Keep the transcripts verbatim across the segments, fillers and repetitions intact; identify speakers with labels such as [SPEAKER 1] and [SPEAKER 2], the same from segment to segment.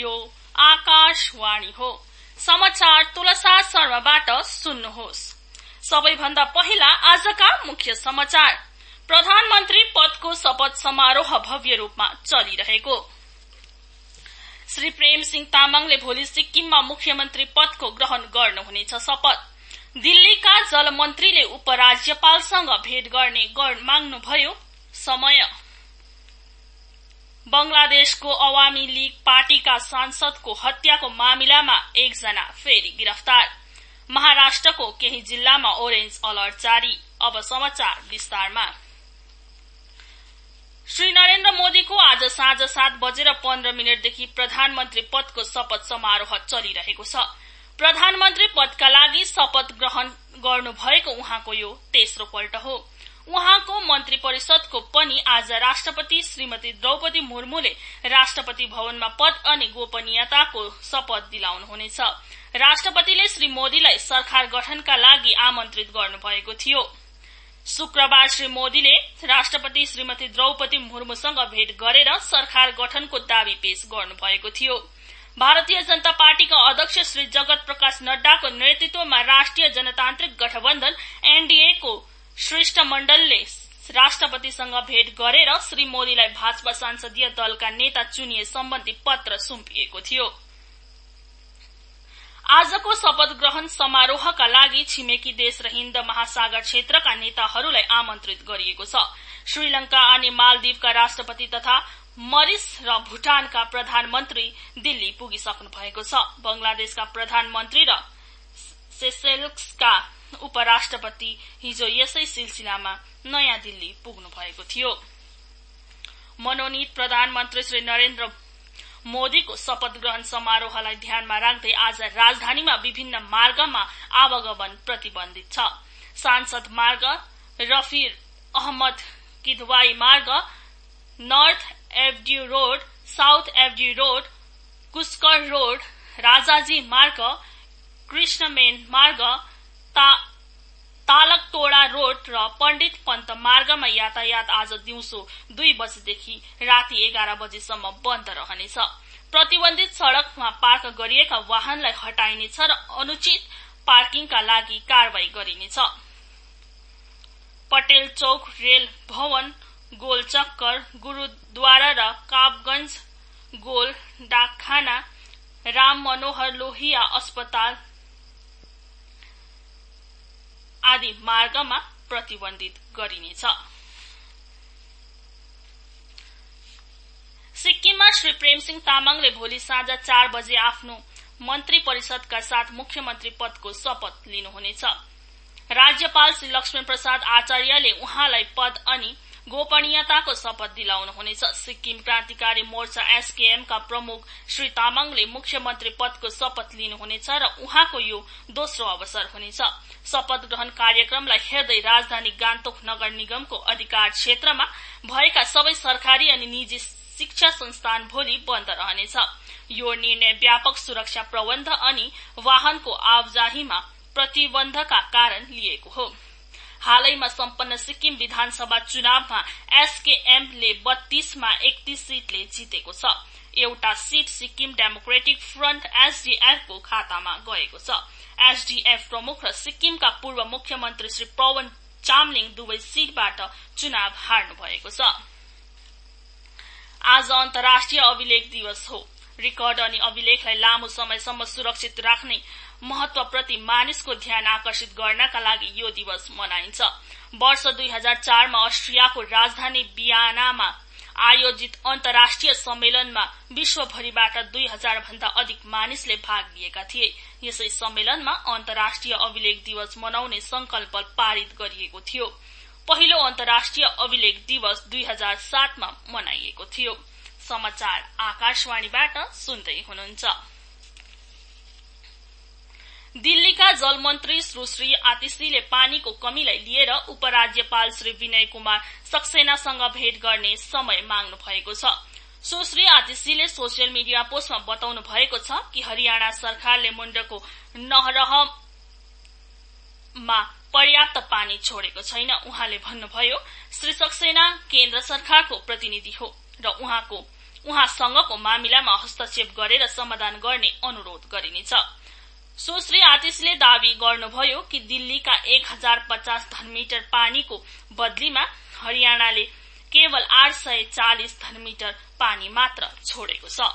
[SPEAKER 1] यो आकाशवाणी हो। समाचार तुलसा शर्माबाट सुन्नुहोस्। सबैभन्दा पहिला आजका मुख्य समाचार। प्रधानमन्त्री पदको शपथ समारोह भव्य रूपमा चलिरहेको। श्री प्रेम सिंह तामाङले भोलि सिक्किममा मुख्यमन्त्री पदको ग्रहण गर्नुहुनेछ शपथ। दिल्लीका जलमन्त्रीले उपराज्यपालसँग भेट गर्ने माग्नुभयो समय। बंगलादेशको अवामी लीग पार्टीका सांसदको हत्याको मामिलामा एकजना फेरि गिरफ्तार। महाराष्ट्रको केही जिल्लामा ओरेन्ज अलर्ट जारी। अब समाचार विस्तारमा। श्री नरेन्द्र मोदीको आज साँझ सात बजेर पन्ध्र मिनटदेखि प्रधानमन्त्री पदको शपथ समारोह चलिरहेको छ। प्रधानमन्त्री पदका लागि शपथ ग्रहण गर्नुभएको उहाँको यो तेस्रो पल्ट हो। उहाँको मन्त्री परिषदको पनि आज राष्ट्रपति श्रीमती द्रौपदी मुर्मुले राष्ट्रपति भवनमा पद अनि गोपनीयताको शपथ दिलाउनुहुनेछ। राष्ट्रपतिले श्री मोदीलाई सरकार गठनका लागि आमन्त्रित गर्नुभएको थियो। शुक्रबार श्री मोदीले राष्ट्रपति श्रीमती द्रौपदी मुर्मुसँग भेट गरेर सरकार गठनको दावी पेश गर्नुभएको थियो। भारतीय जनता पार्टीका अध्यक्ष श्री जगत प्रकाश नड्डाको नेतृत्वमा राष्ट्रिय जनतान्त्रिक गठबन्धन एनडीए को शिष्टमण्डलले राष्ट्रपतिसँग भेट गरेर श्री मोदीलाई भाजपा संसदीय दलका नेता चुनिए सम्बन्धी पत्र सुम्पिएको थियो। आजको शपथ ग्रहण समारोहका लागि छिमेकी देश र हिन्द महासागर क्षेत्रका नेताहरूलाई आमन्त्रित गरिएको छ। श्रीलंका अनि मालदिवका राष्ट्रपति तथा मरिस र भूटानका प्रधानमन्त्री दिल्ली पुगिसक्नु भएको छ। बंगलादेशका प्रधानमन्त्री र सेसेल्सका उपराष्ट्रपति हिजो यसै सिलसिलामा नयाँ दिल्ली पुग्नु भएको थियो। मनोनीत प्रधानमन्त्री श्री नरेन्द्र मोदीको शपथ ग्रहण समारोहलाई ध्यानमा राख्दै आज राजधानीमा विभिन्न मार्गमा आवागमन प्रतिबन्धित छ। सांसद मार्ग, रफीर Ahmed Kidwai Marg, north avenue road, south avenue road, कुस्कर रोड, राजाजी मार्ग, कृष्णमेन मार्ग, ता, तालकटोड़ा रोड र पण्डित पन्त मार्गमा यातायात आज दिउँसो दुई बजेदेखि राति एघार बजेसम्म बन्द रहनेछ। प्रतिबन्धित सड़कमा पार्क गरिएका वाहनलाई हटाइनेछ र अनुचित पार्किङका लागि कारवाही गरिनेछ। पटेल चौक, रेल भवन, गोल चक्कर, गुरूद्वारा र काबगंज गोल डाकखाना, राम मनोहर लोहिया अस्पताल आदि मार्गमा प्रतिबन्धित गरिनेछ। सिक्किममा श्री प्रेम सिंह तामाङले भोलि साँझ चार बजे आफ्नो मन्त्री परिषदका साथ मुख्यमन्त्री पदको शपथ लिनुहुनेछ। राज्यपाल श्री लक्ष्मण प्रसाद आचार्यले उहाँलाई पद अनि गोपनीयताको शपथ दिलाउनुहुनेछ। सिक्किम क्रान्तिकारी मोर्चा एसकेएम का प्रमुख श्री तामाङले मुख्यमन्त्री पदको शपथ लिनुहुनेछ र उहाँको यो दोस्रो अवसर हुनेछ। शपथ ग्रहण कार्यक्रमलाई हेर्दै राजधानी गान्तोक नगर निगमको अधिकार क्षेत्रमा भएका सबै सरकारी अनि निजी शिक्षा संस्थान भोलि बन्द रहनेछ। यो निर्णय व्यापक सुरक्षा प्रबन्ध अनि वाहनको आवाजाहीमा प्रतिबन्धका कारण लिएको हो। हालैमा सम्पन्न सिक्किम विधानसभा चुनावमा एसकेएमले बत्तीस मा एकतीस सीटले जितेको छ। एउटा seat Sikkim democratic front SDF को खातामा गएको छ। एसडीएफ प्रमुख र सिक्किमका पूर्व मुख्यमन्त्री श्री पवन चामलिङ दुवै सीटबाट चुनाव हार्नु भएको छ। आज अन्तर्राष्ट्रिय अभिलेख दिवस हो। रेकर्ड अनि अभिलेखलाई लामो समयसम्म सुरक्षित राख्ने महत्वप्रति मानिसको ध्यान आकर्षित गर्नका लागि यो दिवस मनाइन्छ। वर्ष दुई हजार चार मा अस्ट्रियाको राजधानी वियनामा आयोजित अन्तर्राष्ट्रिय सम्मेलनमा विश्वभरिबाट दुई हजार भन्दा अधिक मानिसले भाग लिएका थिए। यसै सम्मेलनमा अन्तर्राष्ट्रिय अभिलेख दिवस मनाउने संकल्प पारित गरिएको थियो। पहिलो अन्तर्राष्ट्रिय अभिलेख दिवस दुई हजार सात मा मनाइएको थियो। समाचार आकाशवाणीबाट सुन्दै हुनुहुन्छ। दिल्लीका जलमन्त्री सुश्री आतिशीले पानीको कमीलाई लिएर उपराज्यपाल श्री विनय कुमार सक्सेनासँग भेट गर्ने समय माग्नु भएको छ। सुश्री आतिशीले सोशल मिडिया पोस्टमा बताउनु भएको छ कि हरियाणा सरकारले मुण्डको नहरमा पर्याप्त पानी छोडेको छैन। उहाँले भन्नुभयो श्री सक्सेना केन्द्र सरकारको प्रतिनिधि हो र उहाँको उहाँसँगको मामिलामा हस्तक्षेप गरेर समाधान गर्ने अनुरोध गरिनेछ। सुश्री आतिशले दावी गर्नुभयो कि दिल्लीका एक हजार पचास घनमिटर पानीको बदलीमा हरियाणाले केवल आठ सय चालिस घनमिटर पानी मात्र छोडेको छ।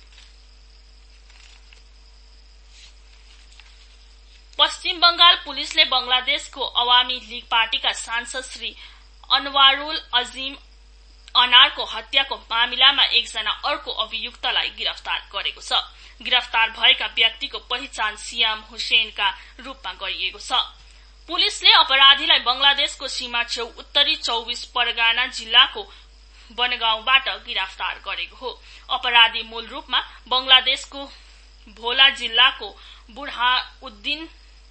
[SPEAKER 1] पश्चिम बंगाल पुलिसले बंगलादेशको अवामी लीग पार्टीका सांसद श्री अनवारुल अजीम अनारको हत्याको मामिलामा एकजना अर्को अभियुक्तलाई गिरफ्तार गरेको छ। गिरफ्तार भएका व्यक्तिको पहिचान सियाम हुसैनका रूपमा गरिएको छ। पुलिसले अपराधीलाई बंगलादेशको सीमा छेउ उत्तरी चौबिस परगना जिल्लाको बनगाउँबाट गिरफ्तार गरेको हो। अपराधी मूल रूपमा बंगलादेशको भोला जिल्लाको बुरहाउद्दिन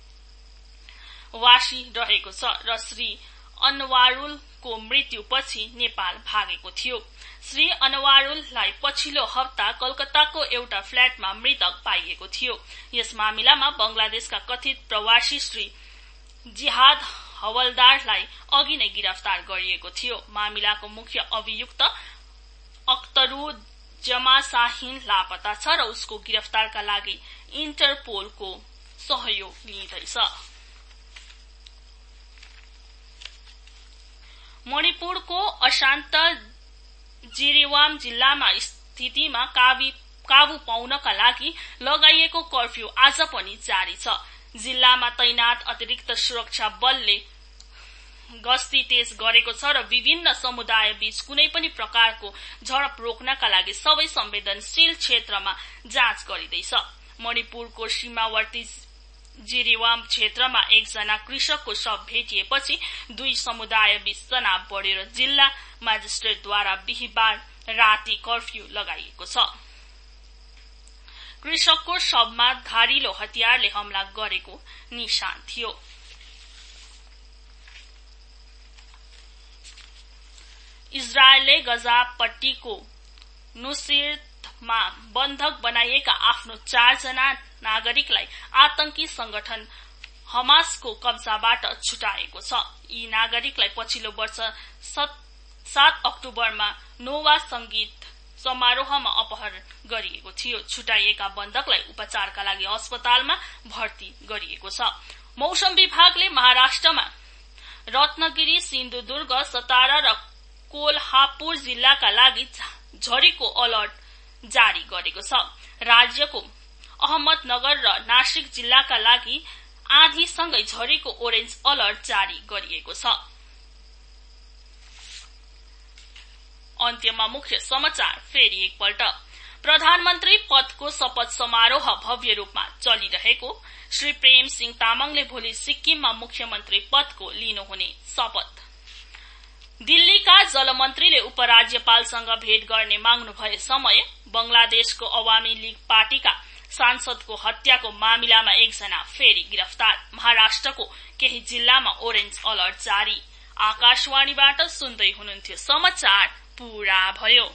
[SPEAKER 1] वासी रहेको छ र श्री अनवारुलको मृत्युपछि नेपाल भागेको थियो। श्री अनवारुललाई पछिल्लो हप्ता कलकत्ताको एउटा फ्ल्याटमा मृतक पाइएको थियो। यस मामिलामा बंगलादेशका कथित प्रवासी श्री जिहाद हवलदारलाई अघि नै गिरफ्तार गरिएको थियो। मामिलाको मुख्य अभियुक्त अख्तरू जमा शाहीन लापता छ र उसको गिरफ्तारका लागि इन्टरपोलको सहयोग लिँदैछ। मणिपुरको अशान्त जिरीवाम जिल्लामा स्थितिमा काबू पाउनका लागि लगाइएको कर्फ्यू आज पनि जारी छ। जिल्लामा तैनात अतिरिक्त सुरक्षा बलले गस्ती तेज गरेको छ र विभिन्न समुदाय बीच कुनै पनि प्रकारको झडप रोक्नका लागि सबै संवेदनशील क्षेत्रमा जाँच गरिँदैछ। मणिपुरको सीमावर्ती जिरीवाम क्षेत्रमा एकजना कृषकको शव भेटिएपछि दुई समुदाय बीच तनाव बढेर जिल्ला मजिस्ट्रेटद्वारा बिहिबार राति कर्फ्यू लगाइएको छ। कृषकको शवमा धारिलो हतियारले हमला गरेको निशान थियो। इजरायलले गजापट्टीको नुसिरतमा बन्धक बनाइएका आफ्नो चारजना नागरिकलाई आतंकी संगठन हमासको कब्जाबाट छुटाएको छ। यी नागरिकलाई पछिल्लो वर्ष सात अक्टोबरमा नोवा संगीत समारोहमा अपहरण गरिएको थियो। छुटाइएका बन्धकलाई उपचारका लागि अस्पतालमा भर्ती गरिएको छ। मौसम विभागले महाराष्ट्रमा रत्नगिरी, सिन्धुदुर्ग, सतारा र कोल्हापुर जिल्लाका लागि झरीको अलर्ट जारी गरेको छ। राज्यको अहमदनगर र नासिक जिल्लाका लागि आँधीसँगै झरीको ओरेन्ज अलर्ट जारी गरिएको छ। अन्त्यमा मुख्य समाचार फेरि एकपल्ट। प्रधानमन्त्री पदको शपथ समारोह भव्य रूपमा चलिरहेको श्री प्रेम सिंह तामाङले भोलि सिक्किममा मुख्यमन्त्री पदको लिनुहुने शपथ। दिल्लीका जलमन्त्रीले उपराज्यपालसँग भेट गर्ने माग्नु भए समय बंगलादेशको अवामी लीग पार्टीका सांसदको हत्याको मामिलामा एकजना फेरि गिरफ्तार। महाराष्ट्रको केही जिल्लामा ओरेन्ज अलर्ट जारी। आकाशवाणीबाट सुन्दै हुनुहुन्थ्यो समाचार पूरा भयो।